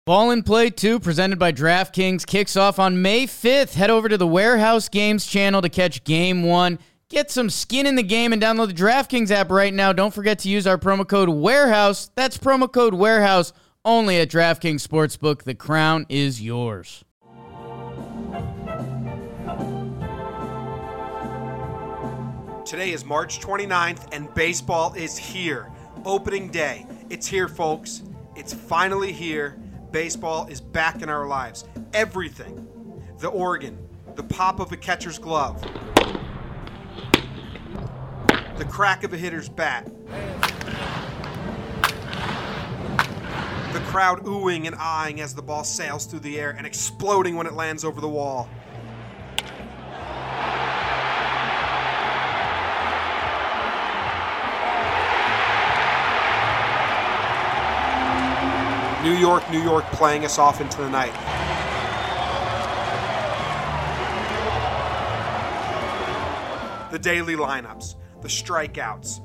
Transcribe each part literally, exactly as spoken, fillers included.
Ball and Play two, presented by DraftKings, kicks off on May fifth. Head over to the Warehouse Games channel to catch Game one. Get some skin in the game and download the DraftKings app right now. Don't forget to use our promo code WAREHOUSE. That's promo code WAREHOUSE only at DraftKings Sportsbook. The crown is yours. Today is March twenty-ninth, and baseball is here. Opening day. It's here, folks. It's finally here. Baseball is back in our lives. Everything. The organ. The pop of a catcher's glove. The crack of a hitter's bat. The crowd oohing and eyeing as the ball sails through the air and exploding when it lands over the wall. New York, New York playing us off into the night. The daily lineups, the strikeouts,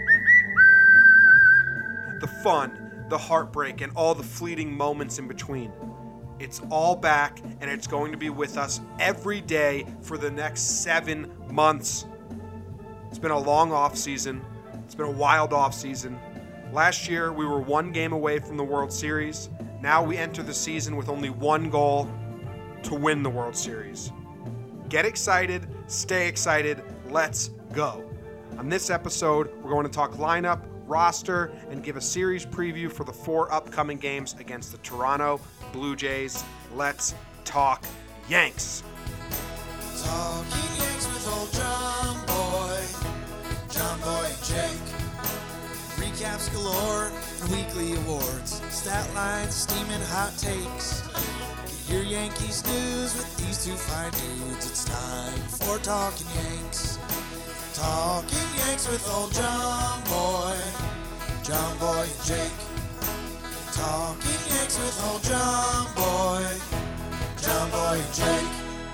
the fun, the heartbreak, and all the fleeting moments in between. It's all back, and it's going to be with us every day for the next seven months. It's been a long offseason. It's been a wild offseason. Last year, we were one game away from the World Series. Now we enter the season with only one goal: to win the World Series. Get excited, stay excited, let's go. On this episode, we're going to talk lineup, roster, and give a series preview for the four upcoming games against the Toronto Blue Jays. Let's talk Yanks. Talking Yanks with old John Boy, John Boy and Jake. Recaps galore and weekly awards, stat lines, steaming hot takes. Get your Yankees news with these two fine dudes. It's time for Talking Yanks. Talking Yanks with old John Boy, John Boy and Jake. Talking Yanks with old John Boy, John Boy and Jake.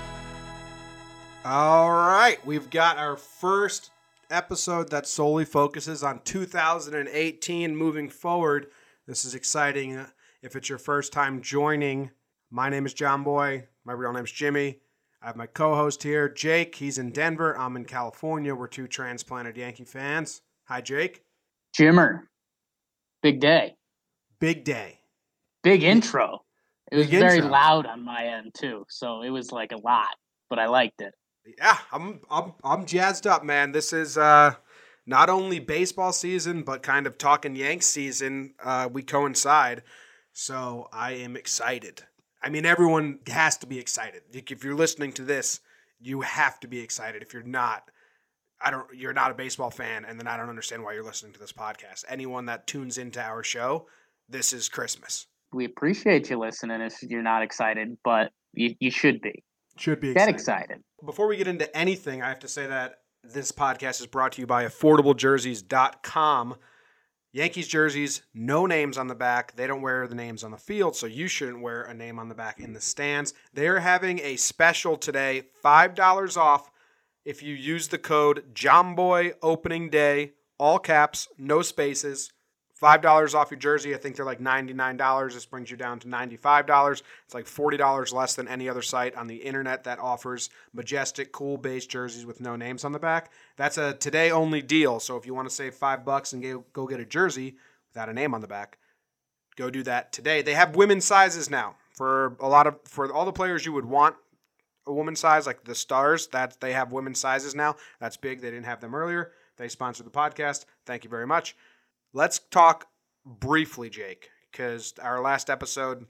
All right, we've got our first episode that solely focuses on two thousand eighteen moving forward. This is exciting. If it's your first time joining, my name is John Boy. My real name's Jimmy. I have my co-host here, Jake. He's in Denver. I'm in California. We're two transplanted Yankee fans. Hi, Jake. Jimmer. Big day. Big day. Big intro. It was Big very intro. loud on my end, too. So it was like a lot, but I liked it. Yeah, I'm I'm I'm jazzed up, man. This is uh, not only baseball season, but kind of talking Yanks season. Uh, we coincide, so I am excited. I mean, everyone has to be excited. If you're listening to this, you have to be excited. If you're not, I don't. You're not a baseball fan, and then I don't understand why you're listening to this podcast. Anyone that tunes into our show, this is Christmas. We appreciate you listening if you're not excited, but you, you should be. Should be Get excited. excited. Before we get into anything, I have to say that this podcast is brought to you by affordable jerseys dot com. Yankees jerseys, no names on the back. They don't wear the names on the field, so you shouldn't wear a name on the back in the stands. They're having a special today, five dollars off if you use the code JOHNBOY opening day, all caps, no spaces. five dollars off your jersey. I think they're like ninety-nine dollars. This brings you down to ninety-five dollars. It's like forty dollars less than any other site on the internet that offers majestic, cool base jerseys with no names on the back. That's a today-only deal. So if you want to save five bucks and go, go get a jersey without a name on the back, go do that today. They have women's sizes now for a lot of for all the players you would want a women's size, like the Stars. That they have women's sizes now. That's big. They didn't have them earlier. They sponsored the podcast. Thank you very much. Let's talk briefly, Jake, because our last episode,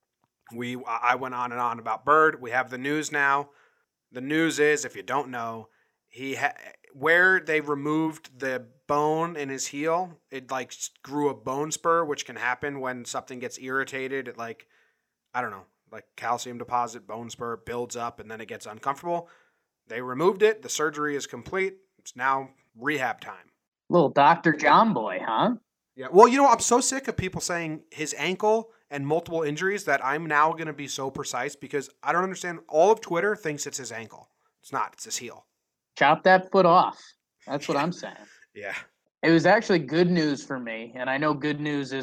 we I went on and on about Bird. We have the news now. The news is, if you don't know, he ha- where they removed the bone in his heel, it like grew a bone spur, which can happen when something gets irritated. It like, I don't know, like calcium deposit, bone spur builds up, and then it gets uncomfortable. They removed it. The surgery is complete. It's now rehab time. Little Doctor John Boy, huh? Yeah. Well, you know, I'm so sick of people saying his ankle and multiple injuries that I'm now going to be so precise because I don't understand. All of Twitter thinks it's his ankle. It's not. It's his heel. Chop that foot off. That's what I'm saying. Yeah. It was actually good news for me, and I know good news isn't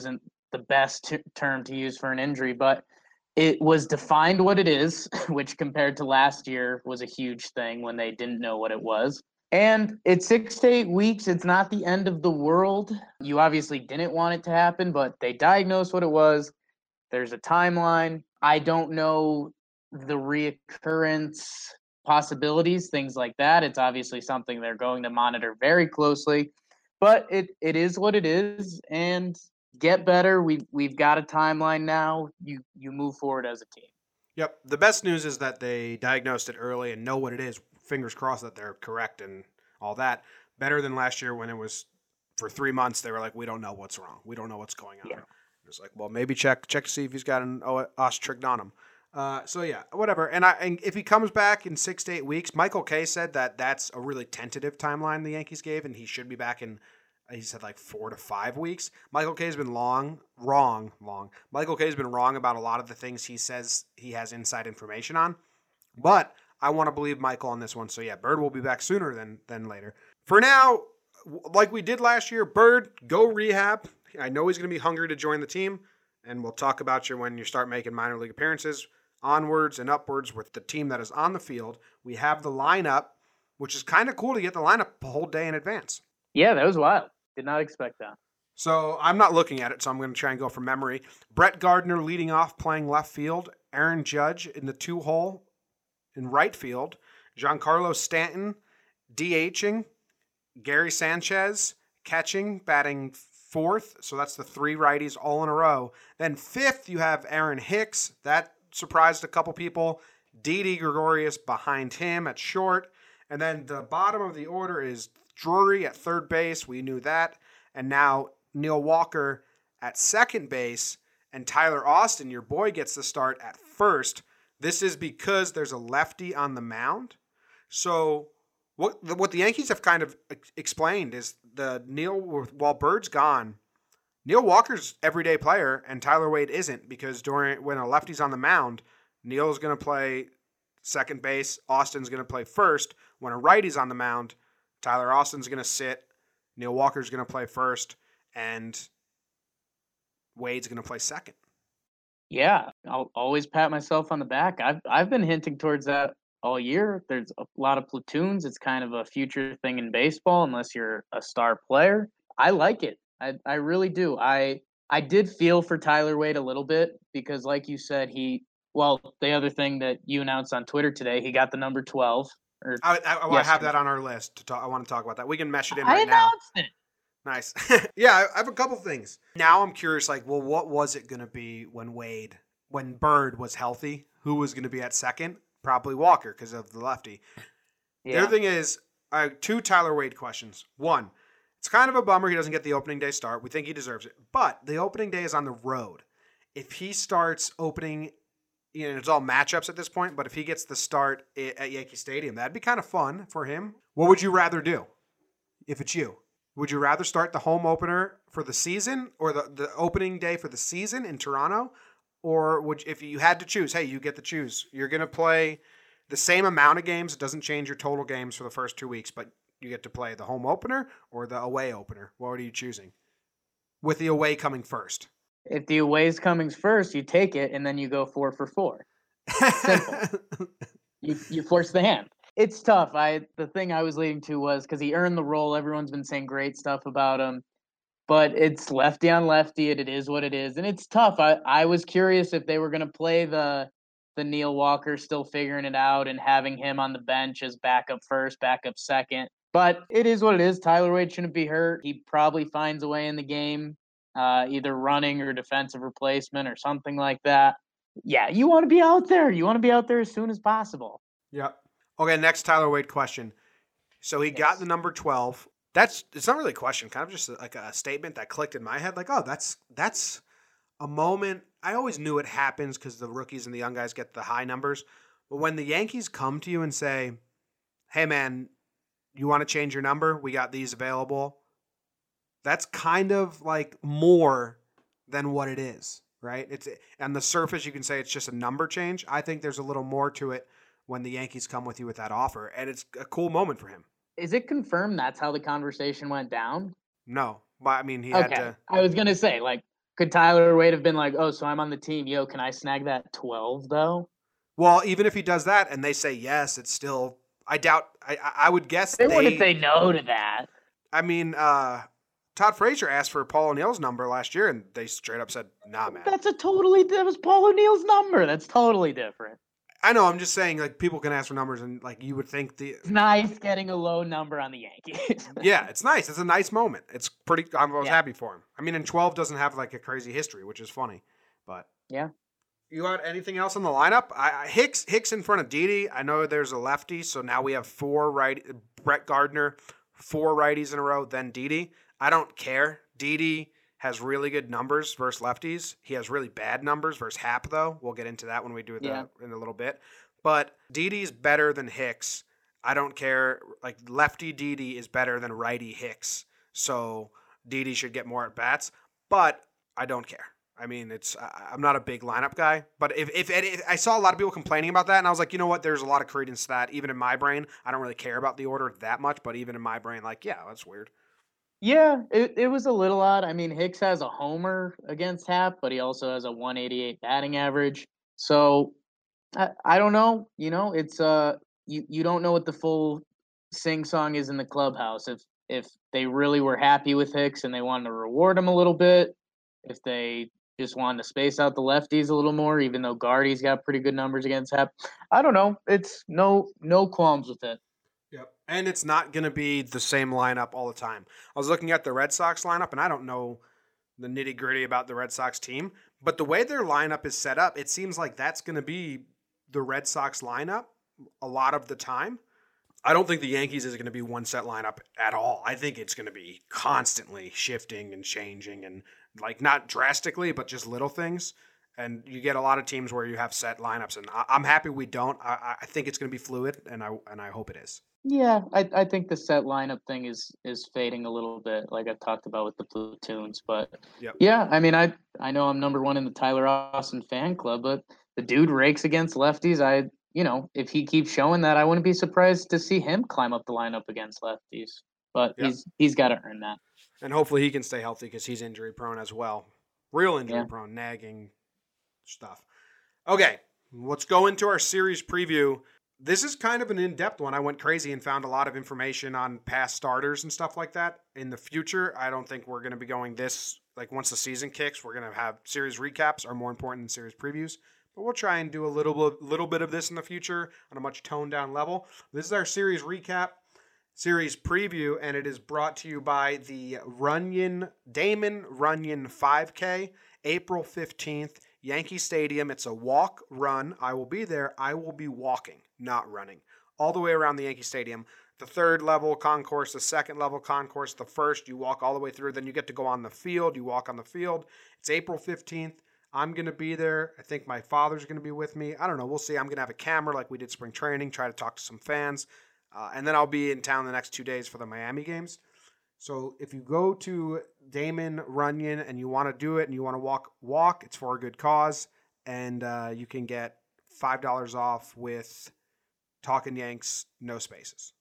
the best t- term to use for an injury, but it was defined what it is, which compared to last year was a huge thing when they didn't know what it was. And it's six to eight weeks. It's not the end of the world. You obviously didn't want it to happen, but they diagnosed what it was. There's a timeline. I don't know the reoccurrence possibilities, things like that. It's obviously something they're going to monitor very closely, but it, it is what it is. And get better. We've, we've got a timeline now. You, you move forward as a team. Yep. The best news is that they diagnosed it early and know what it is. Fingers crossed that they're correct and all that. Better than last year when it was for three months. They were like, we don't know what's wrong. We don't know what's going on. Yeah. It's like, well, maybe check check to see if he's got an osteotrigonum. Uh, so yeah, whatever. And I and if he comes back in six to eight weeks, Michael Kay said that that's a really tentative timeline the Yankees gave, and he should be back in. He said like four to five weeks. Michael Kay's been long, wrong, long. Michael Kay's been wrong about a lot of the things he says he has inside information on, but I want to believe Michael on this one. So yeah, Bird will be back sooner than than later. For now, like we did last year, Bird, go rehab. I know he's going to be hungry to join the team, and we'll talk about you when you start making minor league appearances. Onwards and upwards with the team that is on the field. We have the lineup, which is kind of cool to get the lineup a whole day in advance. Yeah, that was wild. Did not expect that. So I'm not looking at it, so I'm going to try and go from memory. Brett Gardner leading off, playing left field. Aaron Judge in the two-hole in right field. Giancarlo Stanton DHing. Gary Sanchez catching, batting fourth. So that's the three righties all in a row. Then fifth, you have Aaron Hicks. That surprised a couple people. Didi Gregorius behind him at short. And then the bottom of the order is Drury at third base. We knew that. And now Neil Walker at second base. And Tyler Austin, your boy, gets the start at first. This is because there's a lefty on the mound. So what the, what the Yankees have kind of explained is the Neil, while Bird's gone, Neil Walker's everyday player and Tyler Wade isn't, because during when a lefty's on the mound, Neil's going to play second base, Austin's going to play first. When a righty's on the mound, Tyler Austin's going to sit, Neil Walker's going to play first, and Wade's going to play second. Yeah, I'll always pat myself on the back. I've I've been hinting towards that all year. There's a lot of platoons. It's kind of a future thing in baseball unless you're a star player. I like it. I I really do. I I did feel for Tyler Wade a little bit because, like you said, he well the other thing that you announced on Twitter today, he got the number twelve. Or I, I, I have that on our list to talk. I want to talk about that. We can mesh it in right I announced now. it. Nice. Yeah, I have a couple things. Now I'm curious, like, well, what was it going to be when Wade, when Bird was healthy? Who was going to be at second? Probably Walker because of the lefty. Yeah. The other thing is, I have two Tyler Wade questions. One, it's kind of a bummer he doesn't get the opening day start. We think he deserves it. But the opening day is on the road. If he starts opening, you know, it's all matchups at this point, but if he gets the start at Yankee Stadium, that'd be kind of fun for him. What would you rather do if it's you? Would you rather start the home opener for the season or the, the opening day for the season in Toronto? Or would if you had to choose, hey, you get to choose. You're going to play the same amount of games. It doesn't change your total games for the first two weeks, but you get to play the home opener or the away opener. What are you choosing? With the away coming first. If the away's coming first, you take it, and then you go four for four. Simple. you, you force the hand. It's tough. I the thing I was leading to was because he earned the role. Everyone's been saying great stuff about him, but it's lefty on lefty, and it is what it is, and it's tough. I, I was curious if they were going to play the the Neil Walker still figuring it out and having him on the bench as backup first, backup second. But it is what it is. Tyler Wade shouldn't be hurt. He probably finds a way in the game, uh, either running or defensive replacement or something like that. Yeah, you want to be out there. You want to be out there as soon as possible. Yep. Okay, next Tyler Wade question. So he yes. got the number twelve. That's it's not really a question, kind of just like a statement that clicked in my head. Like, oh, that's that's a moment. I always knew it happens because the rookies and the young guys get the high numbers. But when the Yankees come to you and say, hey, man, you want to change your number? We got these available. That's kind of like more than what it is, right? It's on the surface, you can say it's just a number change. I think there's a little more to it when the Yankees come with you with that offer, and it's a cool moment for him. Is it confirmed that's how the conversation went down? No, but I mean, he okay. had to. I was going to say, like, Could Tyler Wade have been like, oh, so I'm on the team. Yo, can I snag that twelve, though? Well, even if he does that and they say yes, it's still – I doubt – I I would guess they, they – wouldn't say no to that. I mean, uh, Todd Frazier asked for Paul O'Neill's number last year, and they straight up said, nah, man. That's a totally – that was Paul O'Neill's number. That's totally different. I know. I'm just saying, like, people can ask for numbers, and, like, you would think the – It's nice getting a low number on the Yankees. Yeah, it's nice. It's a nice moment. It's pretty – I was Yeah. happy for him. I mean, and twelve doesn't have, like, a crazy history, which is funny. But Yeah. you got anything else on the lineup? I, I Hicks Hicks in front of Didi. I know there's a lefty, so now we have four right. Brett Gardner, four righties in a row, then Didi. I don't care. Didi has really good numbers versus lefties. He has really bad numbers versus Happ, though. We'll get into that when we do it Yeah. the, in a little bit. But Didi's better than Hicks. I don't care. Like, lefty Didi is better than righty Hicks. So Didi should get more at bats. But I don't care. I mean, it's I'm not a big lineup guy, but if, if if I saw a lot of people complaining about that, and I was like, you know what? There's a lot of credence to that. Even in my brain, I don't really care about the order that much, but even in my brain, like, yeah, that's weird. Yeah, it, it was a little odd. I mean, Hicks has a homer against Happ, but he also has a one eighty-eight batting average. So I, I don't know. You know, it's uh you, you don't know what the full sing song is in the clubhouse. If if they really were happy with Hicks and they wanted to reward him a little bit, if they just wanted to space out the lefties a little more, even though Guardy's got pretty good numbers against Happ. I don't know. It's no no qualms with it. Yep. And it's not going to be the same lineup all the time. I was looking at the Red Sox lineup, and I don't know the nitty gritty about the Red Sox team, but the way their lineup is set up, it seems like that's going to be the Red Sox lineup a lot of the time. I don't think the Yankees is going to be one set lineup at all. I think it's going to be constantly shifting and changing, and like not drastically, but just little things. And you get a lot of teams where you have set lineups, and I- I'm happy we don't. I, I think it's going to be fluid, and I and I hope it is. Yeah, I, I think the set lineup thing is is fading a little bit, like I've talked about with the platoons. But Yep. yeah, I mean, I I know I'm number one in the Tyler Austin fan club, but the dude rakes against lefties. I you know, if he keeps showing that, I wouldn't be surprised to see him climb up the lineup against lefties. But Yep. he's he's got to earn that. And hopefully he can stay healthy because he's injury prone as well. Real injury Yeah. prone, nagging stuff. Okay, let's go into our series preview. This is kind of an in-depth one. I went crazy and found a lot of information on past starters and stuff like that. In the future, I don't think we're going to be going this, like once the season kicks, we're going to have series recaps are more important than series previews. But we'll try and do a little bit, little bit of this in the future on a much toned down level. This is our series recap, series preview, and it is brought to you by the Runyon, Damon Runyon five K, April fifteenth, Yankee Stadium. It's a walk, run. I will be there. I will be walking, not running, all the way around the Yankee Stadium. The third level concourse, the second level concourse, the first, you walk all the way through. Then you get to go on the field. You walk on the field. It's April fifteenth. I'm going to be there. I think my father's going to be with me. I don't know. We'll see. I'm going to have a camera like we did spring training, try to talk to some fans. Uh, and then I'll be in town the next two days for the Miami games. So if you go to Damon Runyon and you want to do it and you want to walk, walk, it's for a good cause. And uh, you can get five dollars off with Talkin' Yanks, no spaces,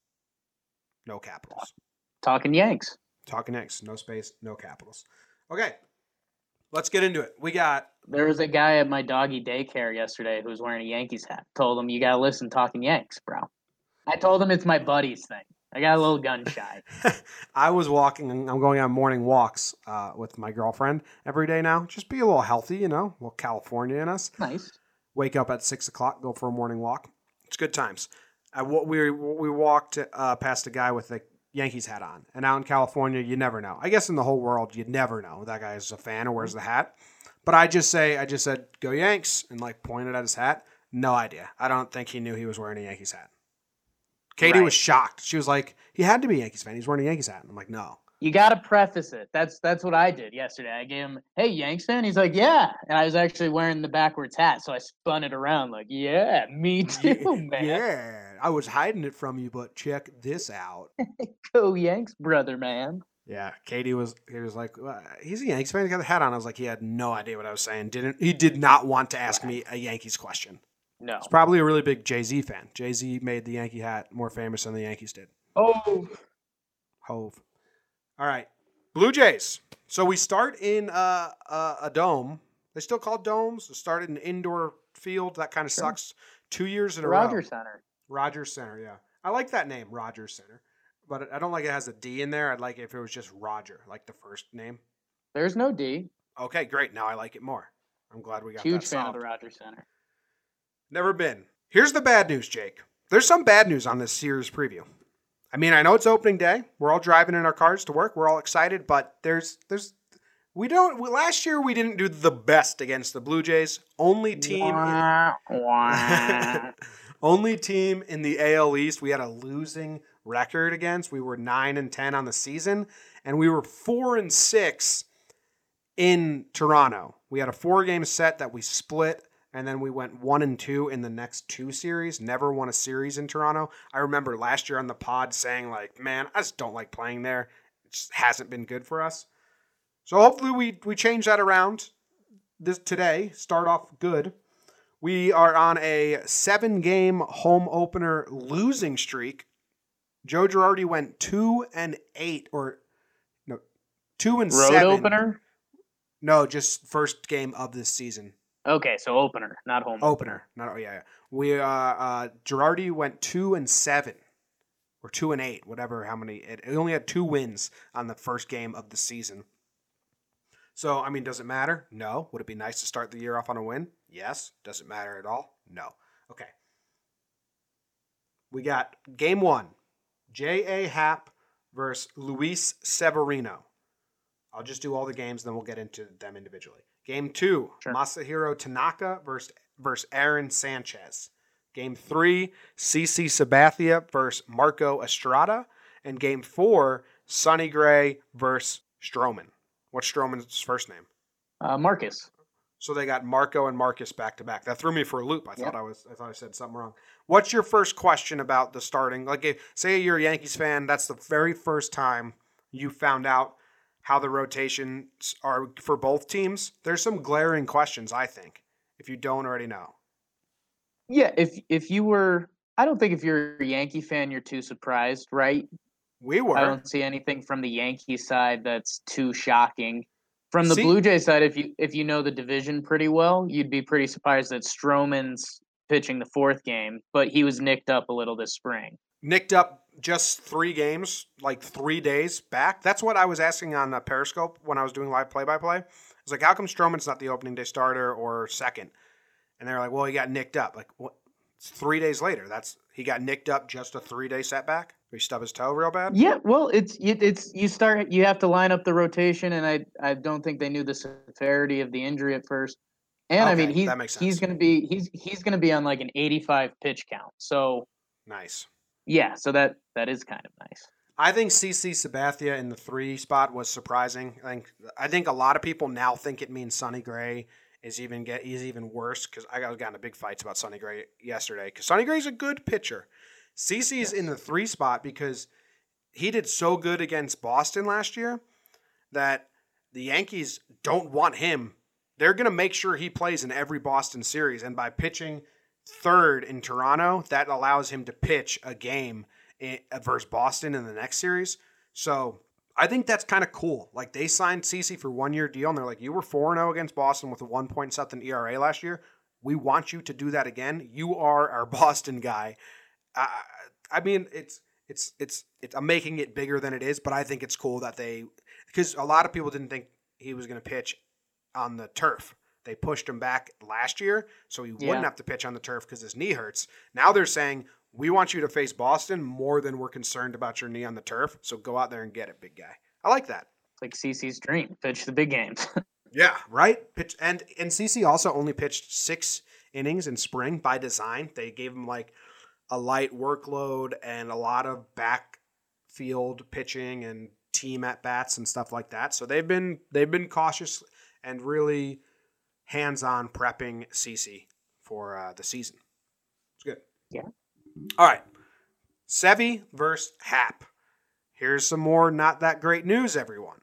no capitals. Talking Yanks. Talkin' Yanks, no space, no capitals. Okay, let's get into it. We got... There was a guy at my doggy daycare yesterday who was wearing a Yankees hat. Told him, you got to listen Talking Yanks, bro. I told him it's my buddy's thing. I got a little gun shy. I was walking, and I'm going on morning walks uh, with my girlfriend every day now. Just be a little healthy, you know, a little California in us. Nice. Wake up at six o'clock, go for a morning walk. It's good times. Uh, what we we walked uh, past a guy with a Yankees hat on, and out in California, you never know. I guess in the whole world, you never know that guy is a fan or wears the hat. But I just say, I just said, "Go Yanks," and like pointed at his hat. No idea. I don't think he knew he was wearing a Yankees hat. Katie Right. was shocked. She was like, he had to be a Yankees fan. He's wearing a Yankees hat. And I'm like, no. You got to preface it. That's that's what I did yesterday. I gave him, hey, Yanks fan? He's like, yeah. And I was actually wearing the backwards hat, so I spun it around like, yeah, me too, man. Yeah, I was hiding it from you, but check this out. Go Yanks, brother, man. Yeah, Katie was, he was like, well, he's a Yankees fan. He got the hat on. I was like, he had no idea what I was saying. Didn't He did not want to ask me a Yankees question. No. He's probably a really big Jay-Z fan. Jay-Z made the Yankee hat more famous than the Yankees did. Oh. Hove. All right. Blue Jays. So we start in uh, uh, a dome. They still call it domes. We started in an indoor field. That kind of sure. sucks. Two years in a Rogers row. Rogers Center. Rogers Center, yeah. I like that name, Rogers Center. But I don't like it has a D in there. I'd like it if it was just Roger, like the first name. There's no D. Okay, great. Now I like it more. I'm glad we got Huge that fan solved. of the Rogers Center. Never been. Here's the bad news, Jake. There's some bad news on this series preview. I mean, I know it's opening day. We're all driving in our cars to work. We're all excited, but there's there's we don't. We, last year we didn't do the best against the Blue Jays. Only team. Wah, wah. Only team in the A L East we had a losing record against. We were nine and ten on the season, and we were four and six in Toronto. We had a four-game set that we split, and then we went one and two in the next two series. Never won a series in Toronto. I remember last year on the pod saying, like, man, I just don't like playing there. It just hasn't been good for us. So hopefully we we change that around this today. Start off good. We are on a seven-game home opener losing streak. Joe Girardi went two and eight, or no, two and Road seven. opener? No, just first game of this season. Okay, so opener, not home opener. Not oh yeah, yeah. We uh, uh Girardi went two and seven, or two and eight, whatever. How many? It, it only had two wins on the first game of the season. So, I mean, does it matter? No. Would it be nice to start the year off on a win? Yes. Does it matter at all? No. Okay. We got game one. J A. Happ versus Luis Severino. I'll just do all the games, then we'll get into them individually. Game two. Sure. Masahiro Tanaka versus, versus Aaron Sanchez. Game three. CeCe Sabathia versus Marco Estrada. And game four. Sonny Gray versus Stroman. What's Stroman's first name? Uh, Marcus. So they got Marco and Marcus back to back. That threw me for a loop. I thought yep. I was. I thought I said something wrong. What's your first question about the starting? Like, if, say you're a Yankees fan, that's the very first time you found out how the rotations are for both teams. There's some glaring questions, I think, if you don't already know. Yeah, if if you were, I don't think if you're a Yankee fan, you're too surprised, right? We were. I don't see anything from the Yankee side that's too shocking. From the see? Blue Jay side, if you if you know the division pretty well, you'd be pretty surprised that Stroman's pitching the fourth game, but he was nicked up a little this spring. Nicked up just three games, like three days back. That's what I was asking on uh, Periscope when I was doing live play-by-play. I was like, how come Stroman's not the opening day starter or second? And they were like, well, he got nicked up. Like, what? It's three days later. That's he got nicked up just a three-day setback? He stubbed his toe real bad? Yeah, well, it's it's you start you have to line up the rotation, and I I don't think they knew the severity of the injury at first. And okay, I mean, he's that makes sense. he's going to be he's he's going to be on like an eighty-five pitch count. So nice. Yeah, so that that is kind of nice. I think CeCe Sabathia in the three spot was surprising. I think I think a lot of people now think it means Sonny Gray is even get is even worse, because I got got into big fights about Sonny Gray yesterday, because Sonny Gray's a good pitcher. CeCe's yes. in the three spot because he did so good against Boston last year that the Yankees don't want him. They're going to make sure he plays in every Boston series, and by pitching third in Toronto, that allows him to pitch a game in, versus Boston in the next series. So I think that's kind of cool. Like, they signed CeCe for one-year deal, and they're like, you were four and oh against Boston with a one point something E R A last year. We want you to do that again. You are our Boston guy. I, I mean, it's, it's, it's, it's, I'm making it bigger than it is, but I think it's cool that they, because a lot of people didn't think he was going to pitch on the turf. They pushed him back last year, so he yeah. wouldn't have to pitch on the turf because his knee hurts. Now they're saying, we want you to face Boston more than we're concerned about your knee on the turf, so go out there and get it, big guy. I like that. It's like CeCe's dream, pitch the big games. Yeah, right? Pitch, and, and CeCe also only pitched six innings in spring by design. They gave him like a light workload and a lot of backfield pitching and team at-bats and stuff like that. So they've been they've been cautious and really hands-on prepping CeCe for uh, the season. It's good. Yeah. All right. Sevy versus Happ. Here's some more not that great news, everyone.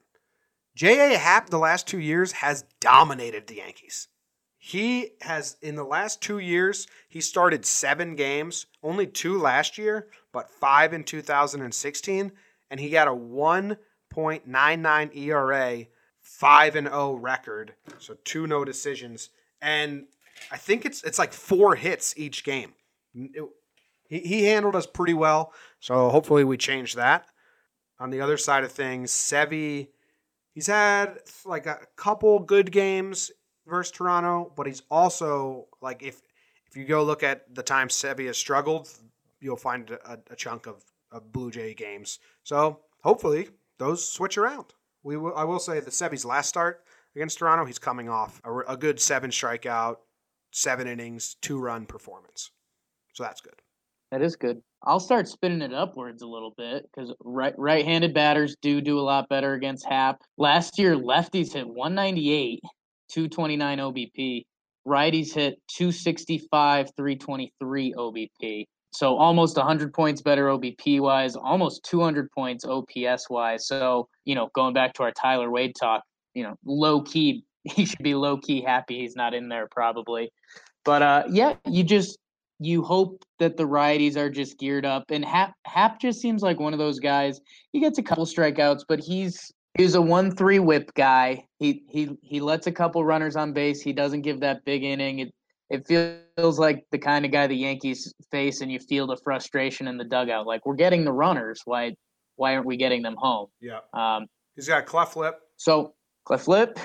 J A. Happ the last two years has dominated the Yankees. He has, in the last two years, he started seven games, only two last year, but five in two thousand sixteen, and he got a one point nine nine E R A, five and oh record, so two no decisions, and I think it's it's like four hits each game. It, he, he handled us pretty well, so hopefully we change that. On the other side of things, Sevy, he's had like a couple good games versus Toronto, but he's also, like, if if you go look at the time Sevy has struggled, you'll find a, a chunk of, of Blue Jay games. So hopefully those switch around. We will, I will say that Sevy's last start against Toronto, he's coming off a, a good seven strikeout, seven innings, two run performance. So that's good. That is good. I'll start spinning it upwards a little bit because right, right-handed batters do do a lot better against Hap. Last year, lefties hit one ninety-eight, two twenty-nine O B P. Righties hit two sixty-five, three twenty-three O B P. So almost one hundred points better O B P-wise, almost two hundred points O P S-wise. So, you know, going back to our Tyler Wade talk, you know, low-key, he should be low-key happy he's not in there probably. But, uh, yeah, you just – you hope that the righties are just geared up. And Hap, Hap just seems like one of those guys. He gets a couple strikeouts, but he's he's a one three whip guy. He he he lets a couple runners on base. He doesn't give that big inning. It it feels like the kind of guy the Yankees face, and you feel the frustration in the dugout. Like, we're getting the runners. Why why aren't we getting them home? Yeah. Um, he's got a cleft lip. So cleft lip.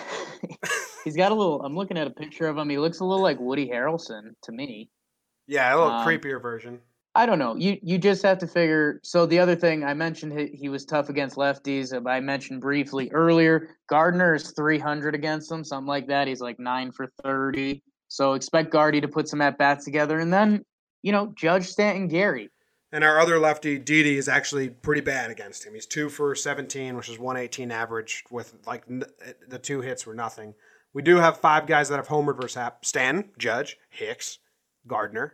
He's got a little. I'm looking at a picture of him. He looks a little like Woody Harrelson to me. Yeah, a little um, creepier version. I don't know. You you just have to figure. So the other thing I mentioned, he, he was tough against lefties. I mentioned briefly earlier, Gardner is three hundred against them, something like that. He's like nine for thirty. So expect Gardy to put some at bats together, and then you know Judge, Stanton, Gary. And our other lefty, Didi, is actually pretty bad against him. He's two for seventeen, which is one eighteen average. With like n- the two hits were nothing. We do have five guys that have homered versus Hap: Stanton, Judge, Hicks, Gardner,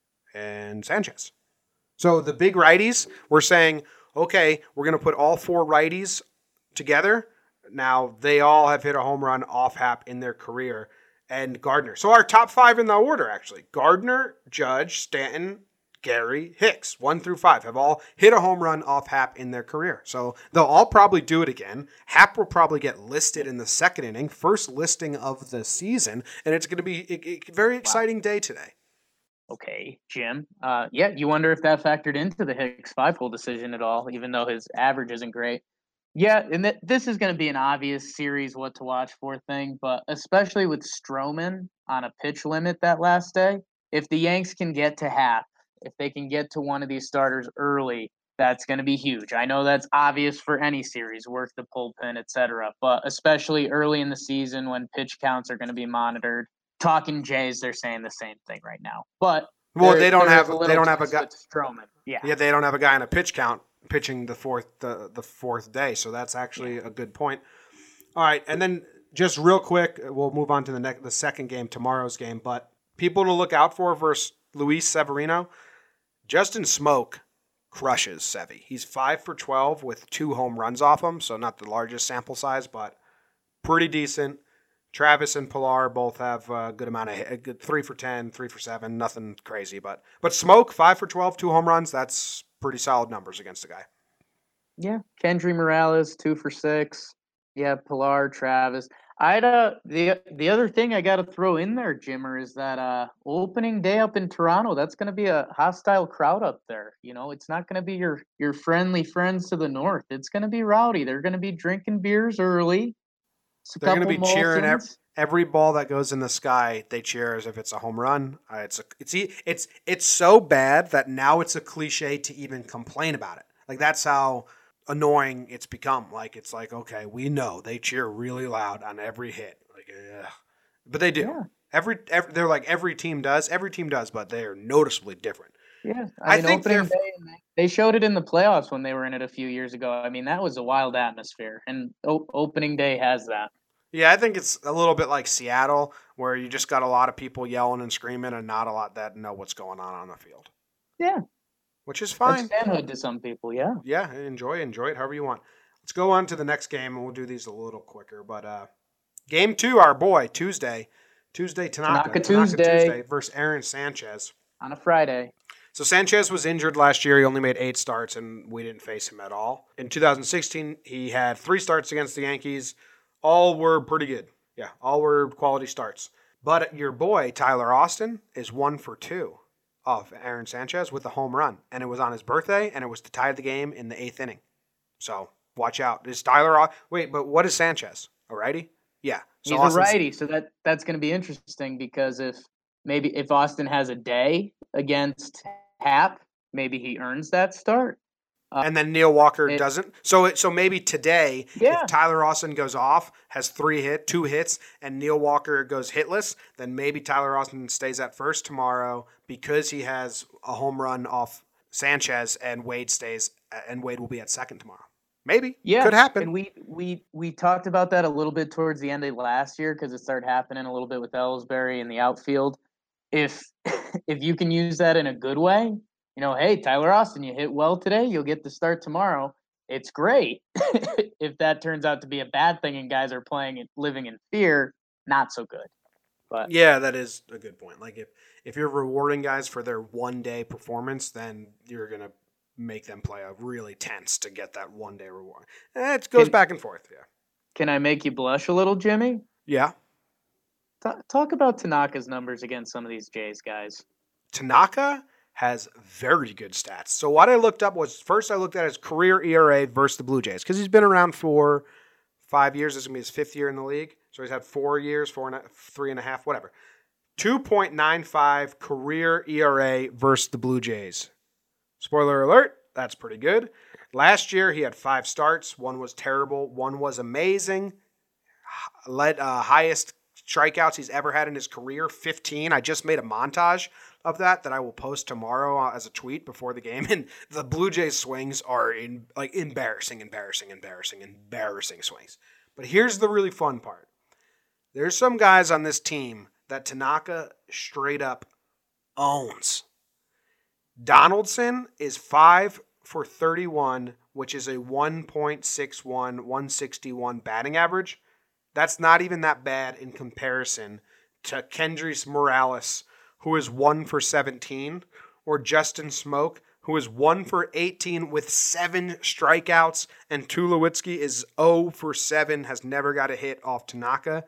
and Sanchez. So the big righties, we're saying, okay, we're going to put all four righties together. Now, they all have hit a home run off Hap in their career, and Gardner. So our top five in the order, actually. Gardner, Judge, Stanton, Gary, Hicks, one through five, have all hit a home run off Hap in their career. So they'll all probably do it again. Hap will probably get listed in the second inning, first listing of the season, and it's going to be a, a very exciting day today. Okay, Jim. Uh, yeah, you wonder if that factored into the Hicks five-hole decision at all, even though his average isn't great. Yeah, and th- this is going to be an obvious series what to watch for thing, but especially with Stroman on a pitch limit that last day, if the Yanks can get to Hap, if they can get to one of these starters early, that's going to be huge. I know that's obvious for any series, work the bullpen, et cetera, but especially early in the season when pitch counts are going to be monitored. Talking Jays, they're saying the same thing right now. But well, there, they don't have they don't have a guy. Stroman. Yeah, yeah, they don't have a guy in a pitch count pitching the fourth the, the fourth day. So that's actually yeah. a good point. All right, and then just real quick, we'll move on to the next the second game, tomorrow's game. But people to look out for versus Luis Severino. Justin Smoke crushes Sevy. He's five for twelve with two home runs off him, so not the largest sample size, but pretty decent. Travis and Pilar both have a good amount of a good three for ten, three for seven, nothing crazy, but but Smoke five for twelve, two home runs. That's pretty solid numbers against the guy. Yeah, Kendry Morales two for six. Yeah, Pilar, Travis. I'd uh the the other thing I got to throw in there, Jimmer, is that uh opening day up in Toronto. That's going to be a hostile crowd up there. You know, it's not going to be your your friendly friends to the north. It's going to be rowdy. They're going to be drinking beers early. They're going to be cheering every, every ball that goes in the sky. They cheer as if it's a home run. Uh, it's a, it's it's it's so bad that now it's a cliche to even complain about it. Like that's how annoying it's become. Like it's like okay, we know they cheer really loud on every hit. Like, ugh. But they do. Yeah. Every, every they're like every team does. Every team does, but they are noticeably different. Yeah, I, I mean, think opening day, they showed it in the playoffs when they were in it a few years ago. I mean, that was a wild atmosphere, and o- opening day has that. Yeah, I think it's a little bit like Seattle, where you just got a lot of people yelling and screaming and not a lot that know what's going on on the field. Yeah. Which is fine. That's fanhood to some people, yeah. Yeah, enjoy enjoy it however you want. Let's go on to the next game, and we'll do these a little quicker. But uh, game two, our boy, Tuesday. Tuesday, Tanaka. Tanaka Tuesday. Tanaka Tuesday versus Aaron Sanchez. On a Friday. So Sanchez was injured last year. He only made eight starts, and we didn't face him at all. In two thousand sixteen, he had three starts against the Yankees. All were pretty good. Yeah, all were quality starts. But your boy, Tyler Austin, is one for two off Aaron Sanchez with a home run. And it was on his birthday, and it was to tie the game in the eighth inning. So watch out. Is Tyler – wait, but what is Sanchez? A righty? Yeah. So He's Austin's, a righty, so that, that's going to be interesting because if maybe if Austin has a day against Hap, maybe he earns that start. Uh, and then Neil Walker it, doesn't. So so maybe today, yeah. if Tyler Austin goes off, has three hit, two hits, and Neil Walker goes hitless, then maybe Tyler Austin stays at first tomorrow because he has a home run off Sanchez, and Wade stays, and Wade will be at second tomorrow. Maybe. Yeah, could happen. And we we we talked about that a little bit towards the end of last year because it started happening a little bit with Ellsbury in the outfield. If if you can use that in a good way. You know, hey, Tyler Austin, you hit well today, you'll get the start tomorrow. It's great. If that turns out to be a bad thing and guys are playing and living in fear, not so good. But yeah, that is a good point. Like if, if you're rewarding guys for their one day performance, then you're gonna make them play a really tense to get that one day reward. Eh, it goes can, back and forth. Yeah. Can I make you blush a little, Jimmy? Yeah. T- talk about Tanaka's numbers against some of these Jays guys. Tanaka has very good stats. So what I looked up was, first I looked at his career E R A versus the Blue Jays, because he's been around for five years. This is going to be his fifth year in the league. So he's had four years, four and a, three and a half, whatever. two point nine five career E R A versus the Blue Jays. Spoiler alert, that's pretty good. Last year he had five starts. One was terrible. One was amazing. Led uh, highest strikeouts he's ever had in his career, fifteen. I just made a montage of that that I will post tomorrow as a tweet before the game. And the Blue Jays swings are in like embarrassing, embarrassing, embarrassing, embarrassing swings. But here's the really fun part. There's some guys on this team that Tanaka straight up owns. Donaldson is five for thirty-one, which is a one point six one, one sixty-one batting average. That's not even that bad in comparison to Kendrys Morales, who is one for seventeen, or Justin Smoke, who is one for eighteen with seven strikeouts, and Tulowitzki is zero for seven, has never got a hit off Tanaka.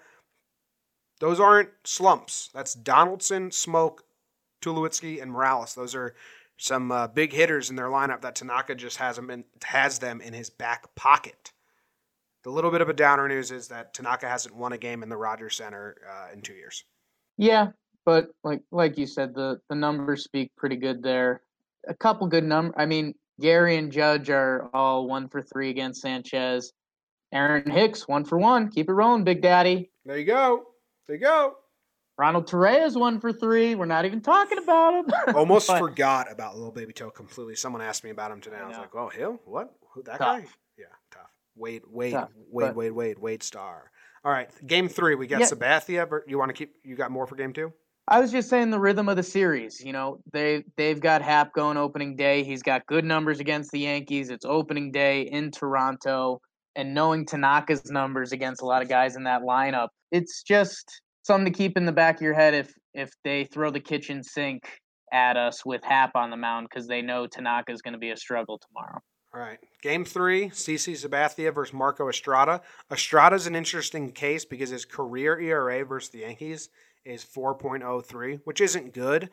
Those aren't slumps. That's Donaldson, Smoke, Tulowitzki, and Morales. Those are some uh, big hitters in their lineup that Tanaka just has them in, has them in his back pocket. The little bit of a downer news is that Tanaka hasn't won a game in the Rogers Center uh, in two years. Yeah, but like like you said, the, the numbers speak pretty good there. A couple good numbers. I mean, Gary and Judge are all one for three against Sanchez. Aaron Hicks, one for one. Keep it rolling, Big Daddy. There you go. There you go. Ronald Torres, one for three. We're not even talking about him. Almost but, forgot about Little Baby Toe completely. Someone asked me about him today. I, I was like, oh, him? What? Who, that tough. guy? Yeah, tough. Wade, Wade, tough, Wade, but, Wade, Wade, Wade Star. All right, game three, we got yeah. Sabathia. You want to keep, you got more for game two? I was just saying the rhythm of the series. You know, they, they've got Hap going opening day. He's got good numbers against the Yankees. It's opening day in Toronto. And knowing Tanaka's numbers against a lot of guys in that lineup, it's just something to keep in the back of your head if if they throw the kitchen sink at us with Hap on the mound, because they know Tanaka is going to be a struggle tomorrow. All right. Game three, C C Sabathia versus Marco Estrada. Estrada's an interesting case because his career E R A versus the Yankees is four point oh three, which isn't good,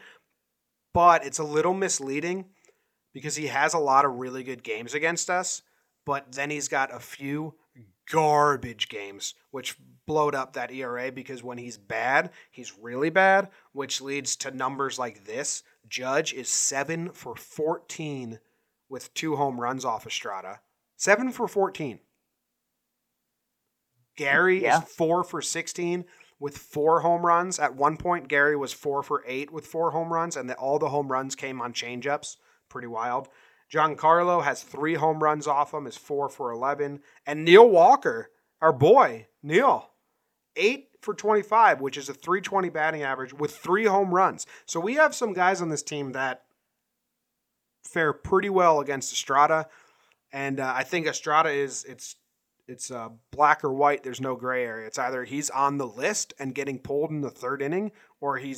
but it's a little misleading because he has a lot of really good games against us, but then he's got a few garbage games, which blowed up that E R A because when he's bad, he's really bad, which leads to numbers like this. Judge is seven for fourteen with two home runs off Estrada. seven for fourteen. Gary yeah. is four for sixteen with four home runs. At one point, Gary was four for eight with four home runs, and the, all the home runs came on changeups. Pretty wild. Giancarlo has three home runs off him, is four for eleven. And Neil Walker, our boy, Neil, eight for twenty-five, which is a three twenty batting average with three home runs. So we have some guys on this team that fare pretty well against Estrada. And uh, I think Estrada is, it's it's uh, black or white. There's no gray area. It's either he's on the list and getting pulled in the third inning, or he's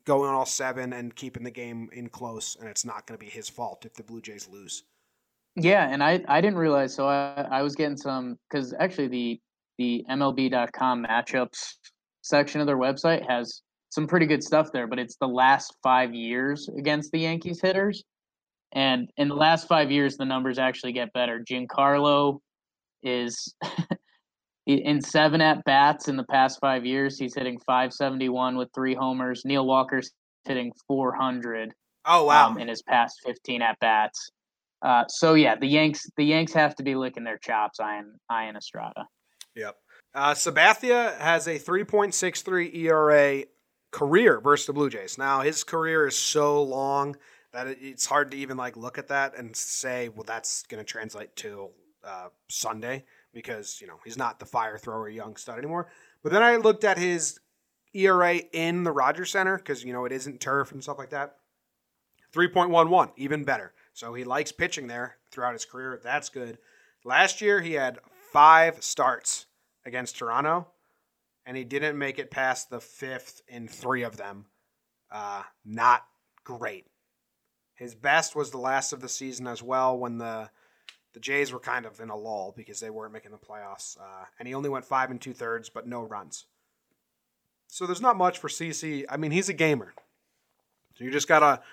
going all seven and keeping the game in close, and it's not going to be his fault if the Blue Jays lose. Yeah, and I, I didn't realize. So I, I was getting some because actually the the M L B dot com matchups section of their website has some pretty good stuff there, but it's the last five years against the Yankees hitters. And in the last five years, the numbers actually get better. Giancarlo is in seven at-bats in the past five years. He's hitting five seventy-one with three homers. Neil Walker's hitting four hundred Oh, wow. um, in his past fifteen at-bats. Uh, so, yeah, the Yanks the Yanks have to be licking their chops, Ian, Ian Estrada. Yep. Uh, Sabathia has a three point six three E R A career versus the Blue Jays. Now, his career is so long that it, it's hard to even like look at that and say, well, that's going to translate to uh, Sunday because, you know, he's not the fire thrower young stud anymore. But then I looked at his E R A in the Rogers Center because, you know, it isn't turf and stuff like that. three point one one, even better. So he likes pitching there throughout his career. That's good. Last year, he had five starts against Toronto, and he didn't make it past the fifth in three of them. Uh, not great. His best was the last of the season as well when the the Jays were kind of in a lull because they weren't making the playoffs. Uh, and he only went five and two thirds, but no runs. So there's not much for C C. I mean, he's a gamer. So you just got to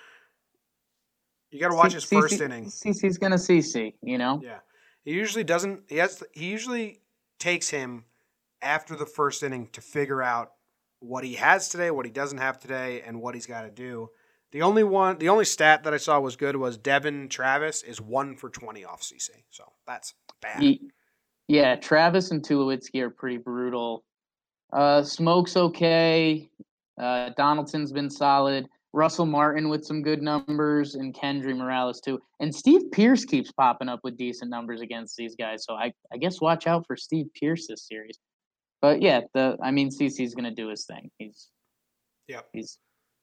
you got to watch his first inning. C C's going to C C, you know? Yeah. He usually doesn't he has he usually takes him after the first inning to figure out what he has today, what he doesn't have today, and what he's got to do. The only one, the only stat that I saw was good was Devin Travis is one for twenty off C C, so that's bad. He, yeah, Travis and Tulowitzki are pretty brutal. Uh, Smoke's okay. Uh, Donaldson's been solid. Russell Martin with some good numbers, and Kendry Morales too. And Steve Pearce keeps popping up with decent numbers against these guys. So I, I guess watch out for Steve Pearce this series. But yeah, the I mean C C's gonna do his thing. He's Yep. He's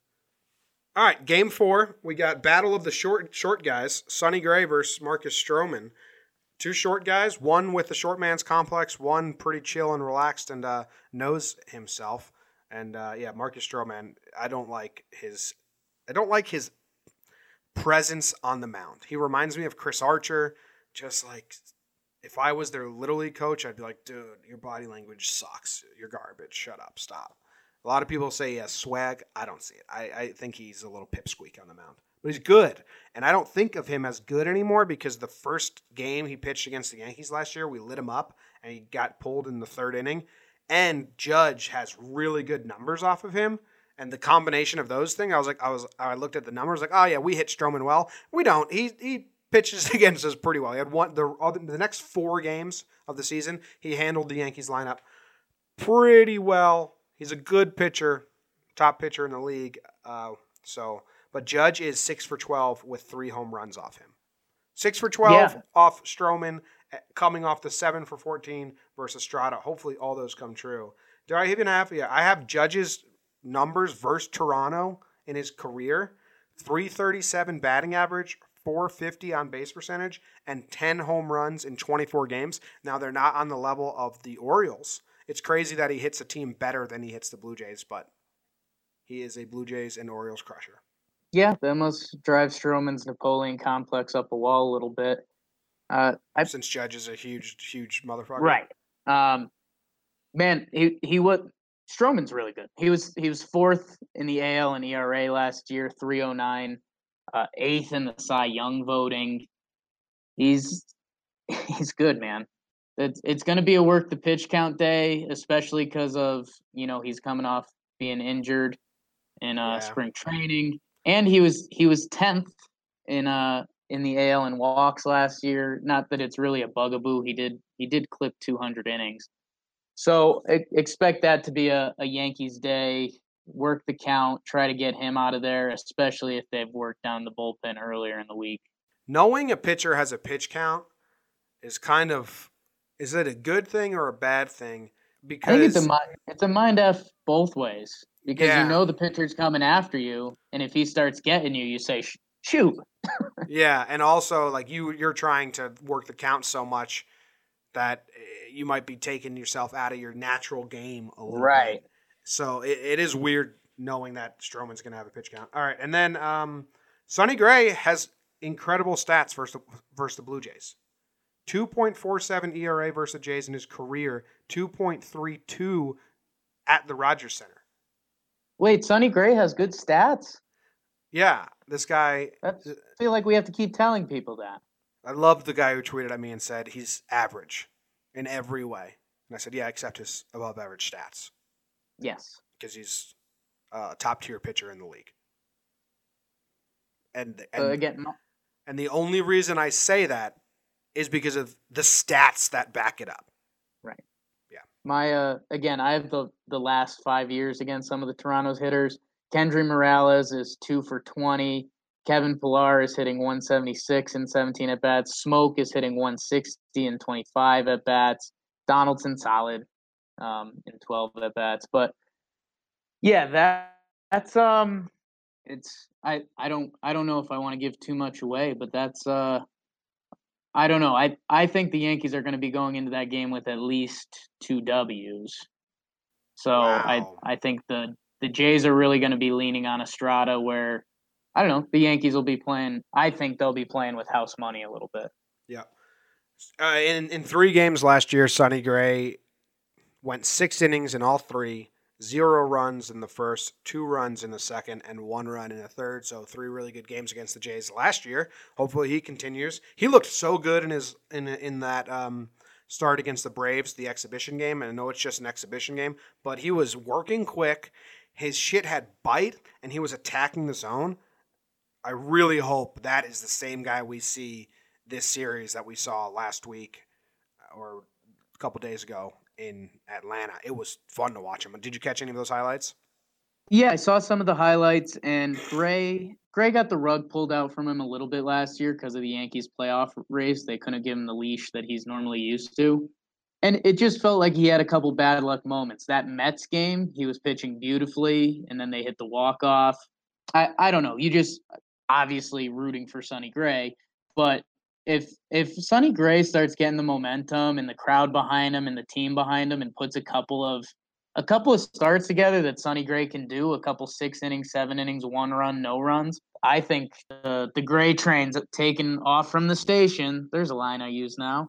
All right, game four. We got battle of the short short guys. Sonny Gray versus Marcus Stroman. Two short guys, one with the short man's complex, one pretty chill and relaxed and uh, knows himself. And uh, yeah, Marcus Stroman, I don't like his, I don't like his presence on the mound. He reminds me of Chris Archer. Just like, if I was their little league coach, I'd be like, dude, your body language sucks. You're garbage. Shut up. Stop. A lot of people say he has swag. I don't see it. I, I think he's a little pipsqueak on the mound. But he's good. And I don't think of him as good anymore because the first game he pitched against the Yankees last year, we lit him up and he got pulled in the third inning. And Judge has really good numbers off of him. And the combination of those things, I was like, I was, I looked at the numbers like, oh yeah, we hit Stroman well. We don't. He he pitches against us pretty well. He had one the the next four games of the season, he handled the Yankees lineup pretty well. He's a good pitcher, top pitcher in the league. Uh, so, but Judge is six for twelve with three home runs off him. Six for twelve yeah. off Stroman, coming off the seven for fourteen versus Estrada. Hopefully, all those come true. Do I even have? Yeah, I have Judge's numbers versus Toronto in his career: three thirty-seven batting average, four fifty on base percentage, and ten home runs in twenty-four games. Now they're not on the level of the Orioles. It's crazy that he hits a team better than he hits the Blue Jays, but he is a Blue Jays and Orioles crusher. Yeah, that must drive Stroman's Napoleon complex up a wall a little bit. Uh, I, Since Judge is a huge, huge motherfucker. Right. Um, man, he he was Stroman's really good. He was he was fourth in the A L and E R A last year, three oh nine, uh, eighth in the Cy Young voting. He's he's good, man. It's it's going to be a work the pitch count day, especially because of, you know, he's coming off being injured in uh, yeah. spring training, and he was he was tenth in uh in the A L in walks last year. Not that it's really a bugaboo. He did he did clip two hundred innings, so I, expect that to be a, a Yankees day. Work the count, try to get him out of there, especially if they've worked down the bullpen earlier in the week. Knowing a pitcher has a pitch count is kind of. Is it a good thing or a bad thing? Because I think it's a mind, it's a mind F both ways. Because yeah. you know the pitcher's coming after you, and if he starts getting you, you say, shoot. Yeah, and also like you, you're trying to work the count so much that you might be taking yourself out of your natural game a little right. bit. So it, it is weird knowing that Stroman's going to have a pitch count. All right, and then um, Sonny Gray has incredible stats versus the, versus the Blue Jays. two point four seven E R A versus the Jays in his career, two point three two at the Rogers Center. Wait, Sonny Gray has good stats? Yeah, this guy... That's, I feel like we have to keep telling people that. I love the guy who tweeted at me and said he's average in every way. And I said, yeah, except his above average stats. Yes. Because he's a top tier pitcher in the league. And, and, uh, again, my- and the only reason I say that is because of the stats that back it up. Right. Yeah. My uh, again, I have the, the last five years against some of the Toronto's hitters. Kendry Morales is two for twenty. Kevin Pillar is hitting one seventy-six in seventeen at bats. Smoke is hitting one sixty in twenty-five at bats. Donaldson solid um, in twelve at bats. But yeah, that that's um, it's I, I don't I don't know if I want to give too much away, but that's uh, I don't know. I I think the Yankees are going to be going into that game with at least two W's. So Wow. I I think the the Jays are really going to be leaning on Estrada, where I don't know, the Yankees will be playing. I think they'll be playing with house money a little bit. Yeah. Uh, in in three games last year, Sonny Gray went six innings in all three, zero runs in the first, two runs in the second, and one run in the third. So three really good games against the Jays last year. Hopefully he continues. He looked so good in his in in that um, start against the Braves, the exhibition game. And I know it's just an exhibition game, but he was working quick. His shit had bite, and he was attacking the zone. I really hope that is the same guy we see this series that we saw last week or a couple days ago in Atlanta. It was fun to watch him. Did you catch any of those highlights? Yeah, I saw some of the highlights, and Gray Gray got the rug pulled out from him a little bit last year because of the Yankees playoff race. They couldn't give him the leash that he's normally used to. And it just felt like he had a couple bad luck moments. That Mets game, he was pitching beautifully, and then they hit the walk-off. I, I don't know. You just obviously rooting for Sonny Gray, but if if Sonny Gray starts getting the momentum and the crowd behind him and the team behind him and puts a couple of a couple of starts together that Sonny Gray can do, a couple six innings, seven innings, one run, no runs, I think uh, the Gray train's taken off from the station. There's a line I use now.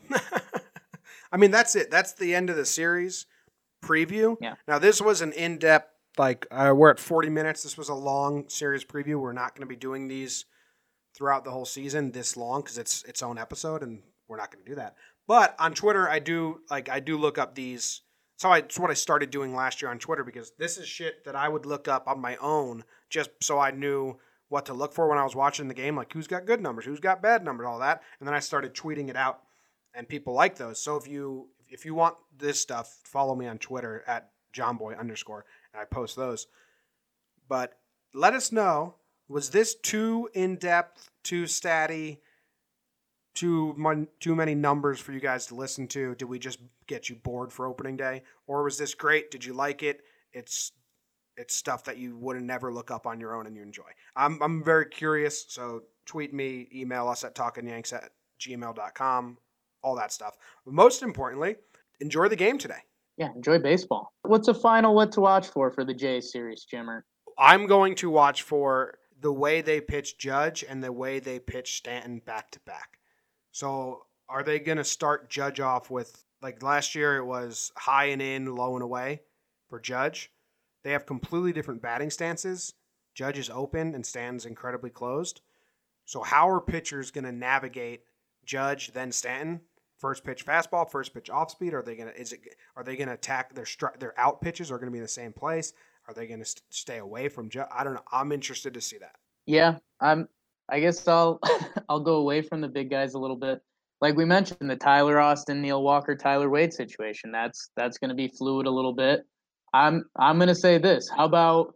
I mean, that's it. That's the end of the series preview. Yeah. Now, this was an in-depth, like, uh, we're at forty minutes. This was a long series preview. We're not going to be doing these throughout the whole season this long because it's its own episode, and we're not going to do that. But on Twitter, I do, like, I do look up these. So I, it's what I started doing last year on Twitter because this is shit that I would look up on my own just so I knew what to look for when I was watching the game, like who's got good numbers, who's got bad numbers, all that. And then I started tweeting it out. And people like those. So if you if you want this stuff, follow me on Twitter at johnboy underscore, and I post those. But let us know, was this too in-depth, too statty, too, mon- too many numbers for you guys to listen to? Did we just get you bored for opening day? Or was this great? Did you like it? It's it's stuff that you would never look up on your own and you enjoy. I'm I'm very curious, so tweet me, email us at talkingyanks at gmail dot com. All that stuff. But most importantly, enjoy the game today. Yeah, enjoy baseball. What's a final what to watch for for the Jays series, Jimmer? I'm going to watch for the way they pitch Judge and the way they pitch Stanton back to back. So are they going to start Judge off with, like last year it was high and in, low and away for Judge. They have completely different batting stances. Judge is open and Stanton's incredibly closed. So how are pitchers going to navigate Judge, then Stanton? First pitch fastball, first pitch off speed. Are they gonna? Is it? Are they gonna attack their stri- their out pitches? Are going to be in the same place? Are they going to st- stay away from Judge? I don't know. I'm interested to see that. Yeah, I'm. I guess I'll I'll go away from the big guys a little bit. Like we mentioned, the Tyler Austin, Neil Walker, Tyler Wade situation. That's that's going to be fluid a little bit. I'm I'm going to say this. How about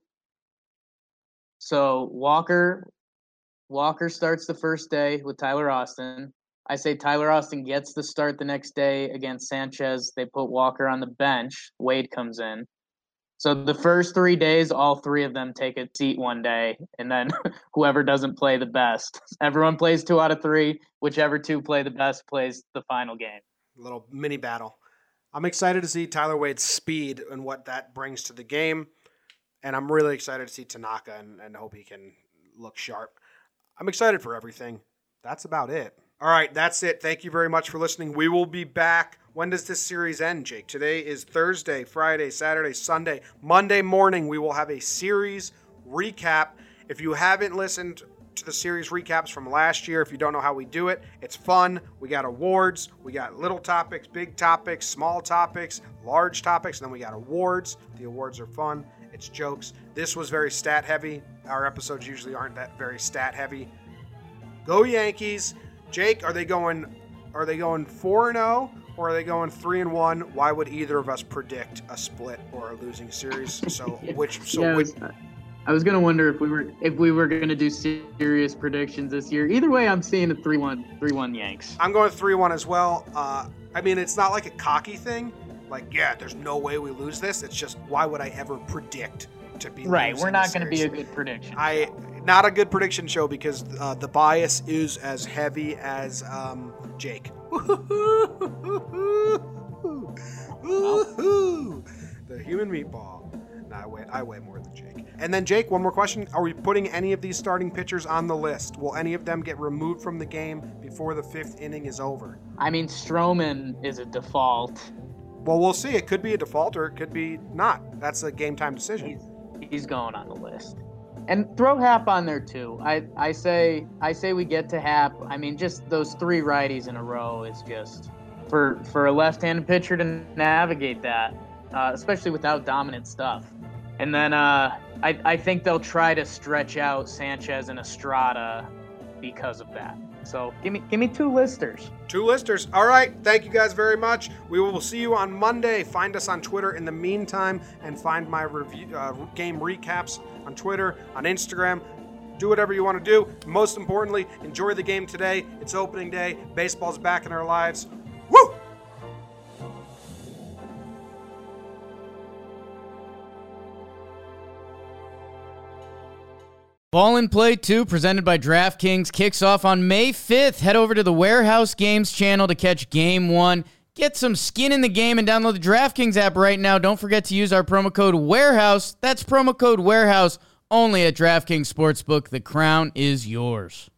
so Walker Walker starts the first day with Tyler Austin. I say Tyler Austin gets the start the next day against Sanchez. They put Walker on the bench. Wade comes in. So the first three days, all three of them take a seat one day, and then whoever doesn't play the best. Everyone plays two out of three. Whichever two play the best plays the final game. A little mini battle. I'm excited to see Tyler Wade's speed and what that brings to the game. And I'm really excited to see Tanaka and, and hope he can look sharp. I'm excited for everything. That's about it. All right, that's it. Thank you very much for listening. We will be back. When does this series end, Jake? Today is Thursday, Friday, Saturday, Sunday. Monday morning, we will have a series recap. If you haven't listened to the series recaps from last year, if you don't know how we do it, it's fun. We got awards. We got little topics, big topics, small topics, large topics, and then we got awards. The awards are fun. It's jokes. This was very stat heavy. Our episodes usually aren't that very stat heavy. Go Yankees. Jake, are they going are they going four and oh or are they going three and one? Why would either of us predict a split or a losing series? So which so yeah, which I was, I was gonna wonder if we were if we were gonna do serious predictions this year. Either way, I'm seeing a three one three one Yanks. I'm going three one as well. Uh, I mean, it's not like a cocky thing. Like, yeah, there's no way we lose this. It's just, why would I ever predict to be right? We're not going to be a series? good prediction. I not a good prediction show because uh, the bias is as heavy as um, Jake. The human meatball. No, I weigh, I weigh more than Jake. And then, Jake, one more question. Are we putting any of these starting pitchers on the list? Will any of them get removed from the game before the fifth inning is over? I mean, Stroman is a default. Well, we'll see. It could be a default or it could be not. That's a game time decision. He's, he's going on the list. And throw Happ on there too. I, I say I say we get to Happ. I mean, just those three righties in a row is just for for a left-handed pitcher to navigate that, uh, especially without dominant stuff. And then uh, I I think they'll try to stretch out Sanchez and Estrada because of that. So give me give me two listers. Two listers. All right. Thank you guys very much. We will see you on Monday. Find us on Twitter in the meantime, and find my review uh, game recaps on Twitter, on Instagram. Do whatever you want to do. Most importantly, enjoy the game today. It's opening day. Baseball's back in our lives. Woo! Ball and Play two, presented by DraftKings, kicks off on May fifth. Head over to the Warehouse Games channel to catch Game one. Get some skin in the game and download the DraftKings app right now. Don't forget to use our promo code WAREHOUSE. That's promo code WAREHOUSE only at DraftKings Sportsbook. The crown is yours.